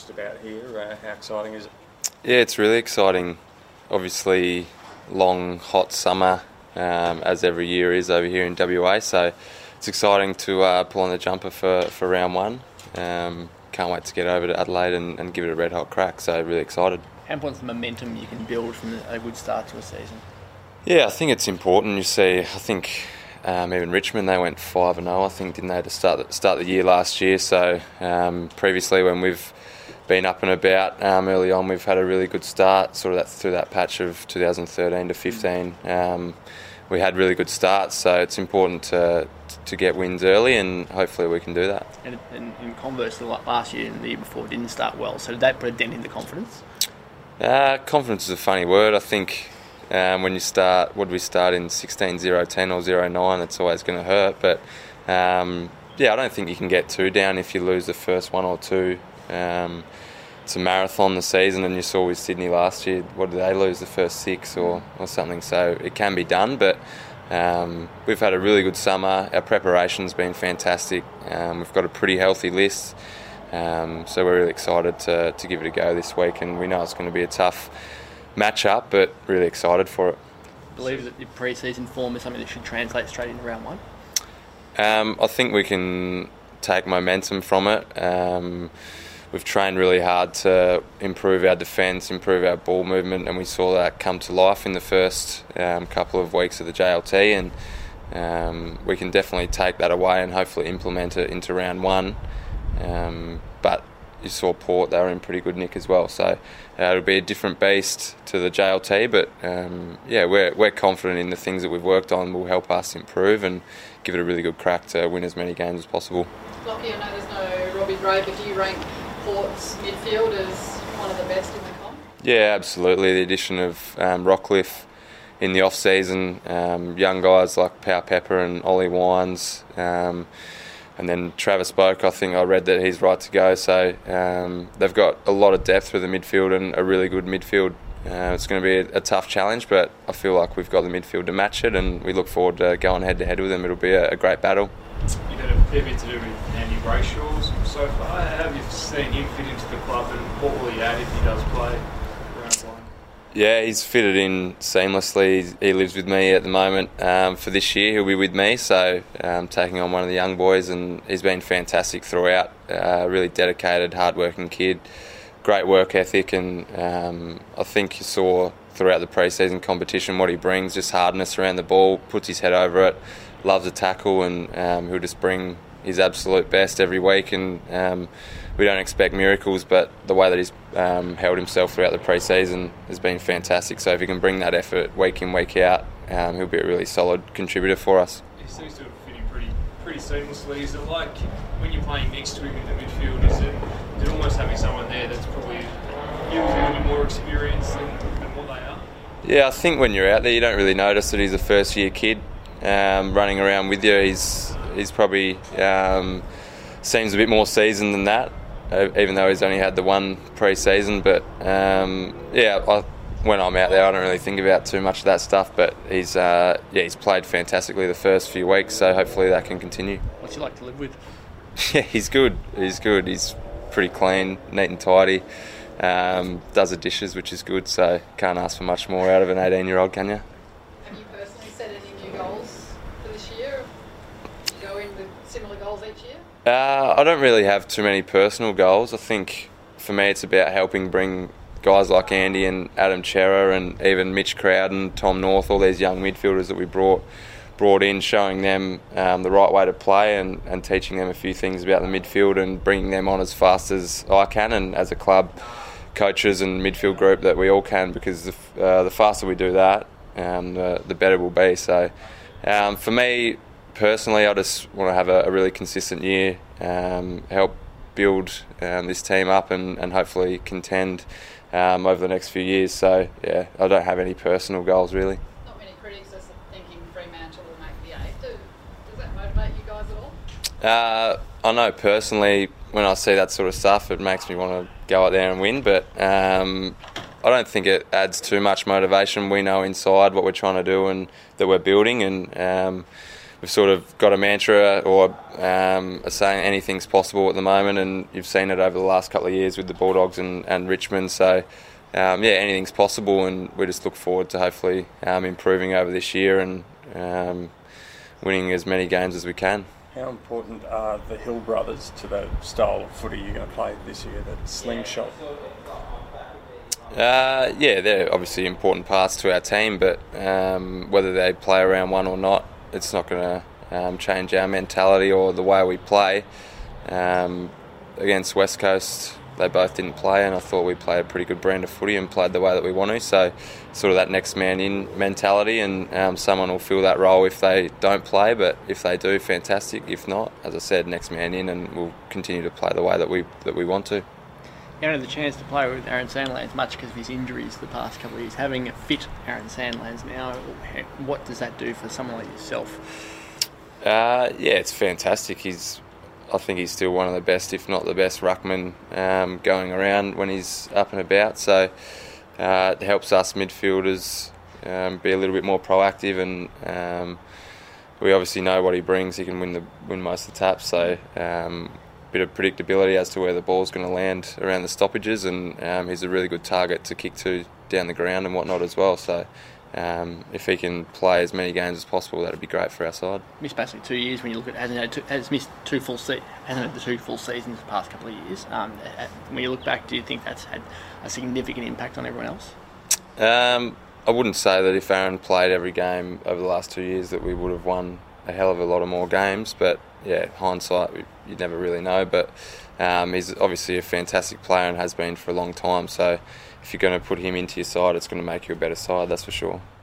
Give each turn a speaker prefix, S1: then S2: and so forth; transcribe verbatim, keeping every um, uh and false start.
S1: just about here. Uh, how exciting is it?
S2: Yeah, it's really exciting. Obviously, long, hot summer, um, as every year is over here in W A, so it's exciting to uh, pull on the jumper for, for round one. Um, can't wait to get over to Adelaide and, and give it a red hot crack, so really excited.
S3: How important's the momentum you can build from a good start to a season?
S2: Yeah, I think it's important. You see, I think um, even Richmond, they went five and oh, I think, didn't they, to start the, start the year last year. So um, previously when we've been up and about um, early on, we've had a really good start, sort of that, through that patch of two thousand thirteen to fifteen. Um, we had really good starts, so it's important to to get wins early, and hopefully we can do that.
S3: And, and in converse, last year and the year before didn't start well, so did that put a dent into confidence?
S2: Uh, confidence is a funny word. I think um, when you start, what did we start in sixteen, zero, ten or zero, nine, it's always going to hurt. But um, yeah, I don't think you can get too down if you lose the first one or two. Um, it's a marathon the season, and you saw with Sydney last year, what did they lose, the first six or, or something, so it can be done. But um, we've had a really good summer. Our preparation's been fantastic. Um, we've got a pretty healthy list. Um, so we're really excited to, to give it a go this week, and we know it's going to be a tough match-up, but really excited for it.
S3: I believe that your pre-season form is something that should translate straight into round one?
S2: Um, I think we can take momentum from it. Um, we've trained really hard to improve our defence, improve our ball movement, and we saw that come to life in the first um, couple of weeks of the J L T, and um, we can definitely take that away and hopefully implement it into round one. Um, but you saw Port, they were in pretty good nick as well, so uh, it'll be a different beast to the J L T, but um, yeah, we're, we're confident in the things that we've worked on will help us improve and give it a really good crack to win as many games as possible.
S4: Lockie, I know there's no Robbie Gray, but do you rank Port's midfield as one of the best in the comp?
S2: Yeah, absolutely. The addition of um, Rockcliffe in the off-season, um, young guys like Pau Pepper and Ollie Wines, um, and then Travis Boak, I think I read that he's right to go. So um, they've got a lot of depth through the midfield and a really good midfield. Uh, it's going to be a, a tough challenge, but I feel like we've got the midfield to match it, and we look forward to going head-to-head with them. It'll be a, a great battle.
S5: You've had a fair bit to do with Andy Brayshaw so far. How have you seen him fit into the club, and what will he add if he does play round one?
S2: Yeah, he's fitted in seamlessly. He lives with me at the moment. Um, for this year, he'll be with me, so um, taking on one of the young boys, and he's been fantastic throughout. Uh, really dedicated, hard-working kid, great work ethic, and um, I think you saw throughout the pre-season competition what he brings, just hardness around the ball, puts his head over it, loves a tackle, and um, he'll just bring his absolute best every week. And um, we don't expect miracles, but the way that he's um, held himself throughout the pre-season has been fantastic. So if he can bring that effort week in, week out, um, he'll be a really solid contributor for us.
S5: He seems to have fit in pretty, pretty seamlessly. Is it like when you're playing next to him in the midfield, is it, is it almost having someone there that's probably a little bit more experienced than, than what they are?
S2: Yeah, I think when you're out there, you don't really notice that he's a first-year kid um, running around with you. He's he's probably um, seems a bit more seasoned than that, even though he's only had the one pre-season. But um, yeah, I, when I'm out there, I don't really think about too much of that stuff. But he's uh, yeah, he's played fantastically the first few weeks, so hopefully that can continue.
S3: What's he like to live with?
S2: Yeah, he's good. He's good. He's pretty clean, neat and tidy. Um, does the dishes, which is good. So can't ask for much more out of an eighteen-year-old, can you?
S4: Have you personally set any new goals for this year? Go in with similar goals each year?
S2: Uh, I don't really have too many personal goals. I think for me it's about helping bring guys like Andy and Adam Chera and even Mitch Crowden, Tom North, all these young midfielders that we brought brought in, showing them um, the right way to play and, and teaching them a few things about the midfield and bringing them on as fast as I can, and as a club, coaches and midfield group, that we all can, because the, uh, the faster we do that, um, the, the better we'll be. So um, for me personally, I just want to have a, a really consistent year, um, help build um, this team up and, and hopefully contend um, over the next few years. So yeah, I don't have any personal goals really.
S4: Not many critics are thinking Fremantle will make the eight. Do, does that motivate you guys at all?
S2: Uh, I know personally, when I see that sort of stuff, it makes me want to go out there and win, but um, I don't think it adds too much motivation. We know inside what we're trying to do and that we're building, and um, we've sort of got a mantra or um, a saying anything's possible at the moment, and you've seen it over the last couple of years with the Bulldogs and, and Richmond. So um, yeah, anything's possible, and we just look forward to hopefully um, improving over this year and um, winning as many games as we can.
S1: How important are the Hill brothers to the style of footy you're going to play this year, that slingshot?
S2: Uh, yeah, they're obviously important parts to our team, but um, whether they play around one or not, it's not going to um, change our mentality or the way we play. Um, against West Coast, they both didn't play, and I thought we played a pretty good brand of footy and played the way that we want to. So, sort of that next man in mentality, and um, someone will fill that role if they don't play. But if they do, fantastic. If not, as I said, next man in, and we'll continue to play the way that we that we want to.
S3: You haven't had the chance to play with Aaron Sandlands much because of his injuries the past couple of years. Having a fit Aaron Sandlands now, what does that do for someone like yourself?
S2: Uh, yeah, it's fantastic. He's, I think he's still one of the best, if not the best, ruckman um, going around when he's up and about. So uh, it helps us midfielders um, be a little bit more proactive, and um, we obviously know what he brings. He can win the win most of the taps. So. Um, bit of predictability as to where the ball's going to land around the stoppages, and um, he's a really good target to kick to down the ground and whatnot as well. So um, if he can play as many games as possible, that'd be great for our side.
S3: Missed basically two years when you look at hasn't had two, has missed two full se- hasn't had the two full seasons the past couple of years. Um, when you look back, do you think that's had a significant impact on everyone else?
S2: Um, I wouldn't say that if Aaron played every game over the last two years that we would have won a hell of a lot of more games, but yeah, hindsight, you never really know. But um, he's obviously a fantastic player and has been for a long time. So if you're going to put him into your side, it's going to make you a better side, that's for sure.